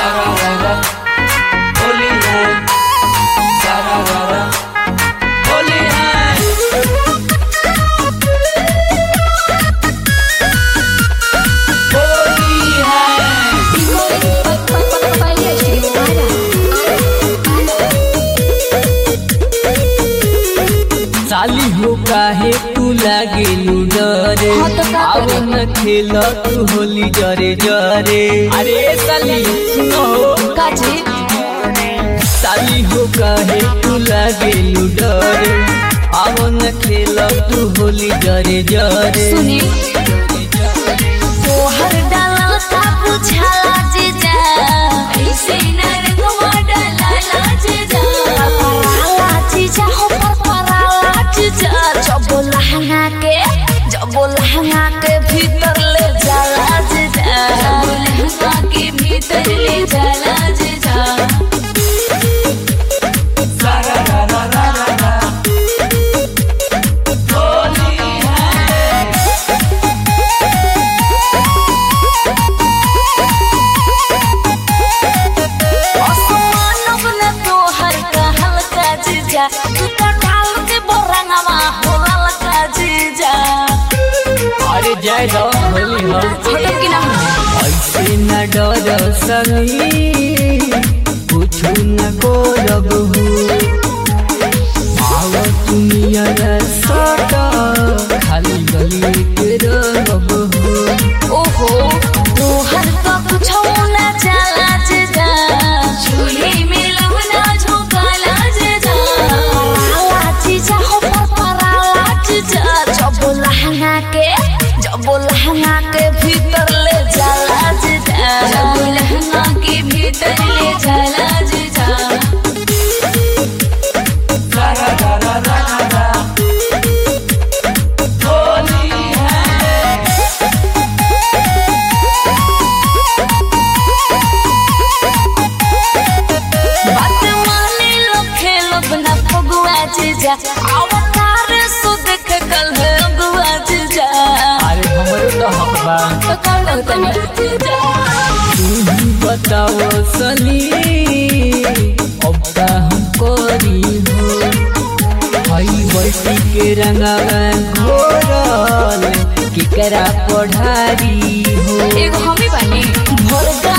होली है सारा रारा होली है होली है साली हो काहे तू लागेलू डरे आवन खेल तू होली जरे जरे अरे साली सुनो काजी साली हो काहे तू लागेलू डरे आवन खेल तू होली जरे जरे सुनी तोहर डाला का बुझाला जीजा ऐसे नरगवा डाला जीजा पराला जीजा हो पराला जीजा जब लहंगा के भीतर ले जाला जीजा जब लहंगा के भीतर ले जाला जीजा सारा रारा रारा रा होली है असमानव न तोहर का हल्का जीजा तू तो डाल के बोरंगवा होला लगा जीजा अरे जय दो होली हो छोटे की ना ऐसे न डर सही कुछ न करब हो आव दुनिया सट खाली गली के रहब हो ओहो तोहर का कुछ ना चला जीजा चूल्हे में लवना झोंकाला जीजा पराला जीजा हो पराला जीजा जब लहंगा के भीतर ले जाला जीजा जब लहंगा के भीतर ले जाला जीजा सारा रारा रारा रा होली है बात माने लो खेलो बना फगुआ जीजा अवतार सो देख कल है अगुआ जीजा अरे हमरो तो हक बा तो कौन होता नहीं जीजा तू बताओ सली अब का हम करी हो हई बैठी के रंगवा घोरल केकरा पढ़ारी हो एगो हमी बानी भर